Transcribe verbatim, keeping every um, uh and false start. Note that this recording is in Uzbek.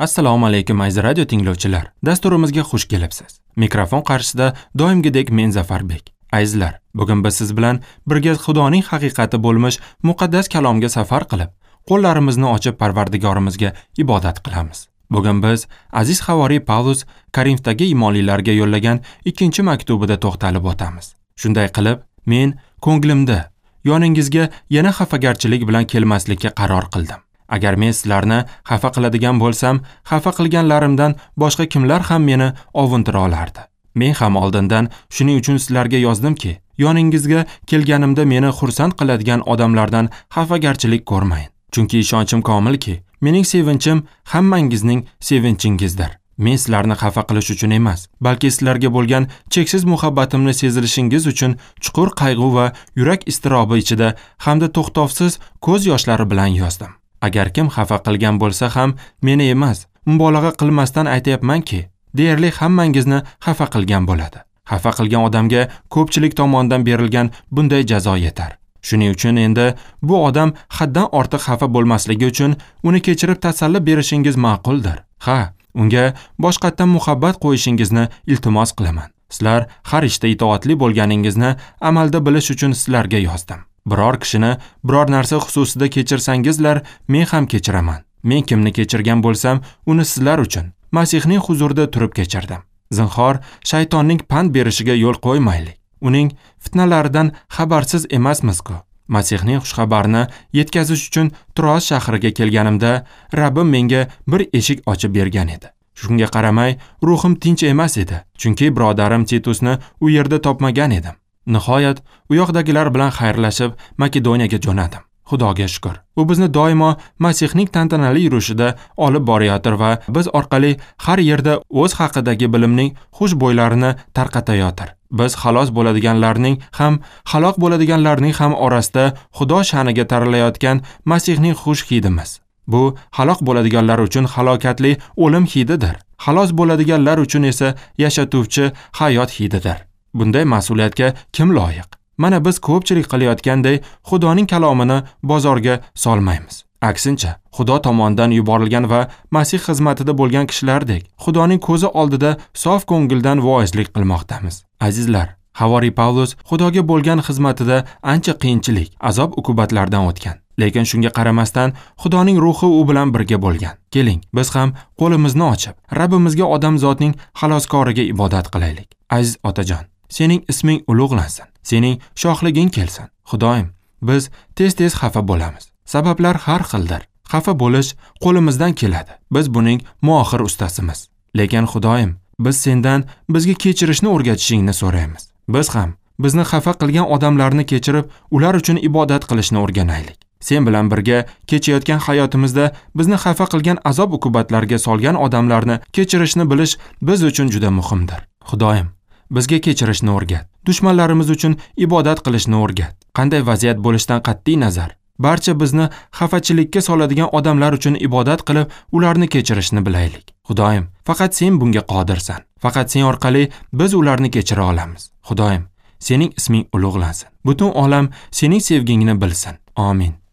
Assalomu alaykum aziz radio tinglovchilar. Dasturimizga xush kelibsiz. Mikrofon qarshisida doimgidek men Zafarbek. Azizlar, bugun biz siz bilan birga Xudoning haqiqati bo'lmish muqaddas kalomga safar qilib, qo'llarimizni ochib Parvardigorimizga ibodat qilamiz. Bugun biz aziz havoriy Pavlus Korinfdagi iymonlilarga yo'llagan ikkinchi maktubida to'xtalib o'tamiz. Shunday qilib, men ko'nglimda yoningizga yana xafagarchilik bilan kelmaslikka qaror qildim. Agar men sizlarni xafa qiladigan bo'lsam, xafa qilganlarimdan boshqa kimlar ham meni ovuntira olardi. Men ham oldindan shuning uchun sizlarga yozdimki, yoningizga kelganimda meni xursand qiladigan odamlardan xafagarchilik ko'rmayin. Chunki ishonchim komilki, mening sevinchim hammangizning sevinchingizdir. Men sizlarni xafa qilish uchun emas, balki sizlarga bo'lgan cheksiz muhabbatimni sezilishingiz uchun chuqur qayg'u va yurak iztirobi ichida hamda to'xtovsiz ko'z yoshlari bilan yozdim. Agar kim xafa qilgan bo'lsa ham meni emas, mubolag'a qilmasdan aytayapmanki, deyarli hammangizni xafa qilgan bo'ladi. Xafa qilgan odamga ko'pchilik tomonidan berilgan bunday jazo yetar. Shuning uchun endi bu odam haddan ortiq xafa bo'lmasligi uchun uni kechirib tasalli berishingiz ma'quldir. Ha, unga boshqatdan muhabbat qo'yishingizni iltimos qilaman. Sizlar har ishda itoatli bo'lganingizni amalda bilish uchun sizlarga yozdim. Biror kishini biror narsa xususida kechirsangizlar, men ham kechiraman. Men kimni kechirgan bo'lsam, uni sizlar uchun Masihning huzurida turib kechirdim. Zinhor shaytonning pand berishiga yo'l qo'ymaylik. Uning fitnalaridan xabarsiz emasmiz-ku. Masihning xushxabarini yetkazish uchun Troas shahriga kelganimda, Rabbim menga bir eshik ochib bergan edi. Shunga qaramay, ruhim tinch emas edi, chunki birodarim Titusni u yerda topmagan edim. Nihoyat u yoqdagilar bilan xayrlashib Makedoniyaga jo'nadim. Xudoga shukr. U bizni doimo Masihning tantanali yurishida olib borayotir va biz orqali har yerda o'z haqidagi bilimning xushbo'ylarini tarqatayotir. Biz xalos bo'ladiganlarning ham, halok bo'ladiganlarning ham orasida Xudo sha'niga tarilayotgan Masihning xush hidimiz. Bu halok bo'ladiganlar uchun halokatli o'lim hididir. Xalos bo'ladiganlar uchun esa yashatuvchi hayot hididir. Bunday mas'uliyatga kim loyiq? Mana biz ko'pchilik qilayotganday Xudoning kalomini bozorga solmaymiz. Aksincha, Xudo tomonidan yuborilgan va Masih xizmatida bo'lgan kishilardek, Xudoning ko'zi oldida sof ko'ngildan voizlik qilmoqdamiz. Azizlar, havoriy Pavlus Xudoga bo'lgan xizmatida ancha qiyinchilik, azob uqubatlardan o'tgan. Lekin shunga qaramasdan Xudoning ruhi u bilan birga bo'lgan. Keling, biz ham qo'limizni ochib, Rabbimizga odamzodning xaloskoriga ibodat qilaylik. Aziz otajon, sening isming ulug'lansin. Sening shohliging kelsin. Xudoyim, biz tez-tez xafa bo'lamiz. Sabablar har xildir. Xafa bo'lish qo'limizdan keladi. Biz buning mohir ustasimiz. Lekin Xudoyim, biz sendan bizga kechirishni o'rgatishingni so'raymiz. Biz ham bizni xafa qilgan odamlarni kechirib, ular uchun ibodat qilishni o'rganaylik. Sen bilan birga kechayotgan hayotimizda bizni xafa qilgan azob uqubatlarga solgan odamlarni kechirishni bilish biz uchun juda muhimdir. Xudoyim, bizga kechirishni o'rgat. Dushmanlarimiz uchun ibodat qilishni o'rgat. Qanday vaziyat bo'lishidan qat'iy nazar, barcha bizni xafachilikka soladigan odamlar uchun ibodat qilib, ularni kechirishni bilaylik. Xudoyim, faqat sen bunga qodirsan. Faqat sen orqali biz ularni kechira olamiz. Xudoyim, sening isming ulug'lansin. Butun olam sening sevgingni bilsin. Amin.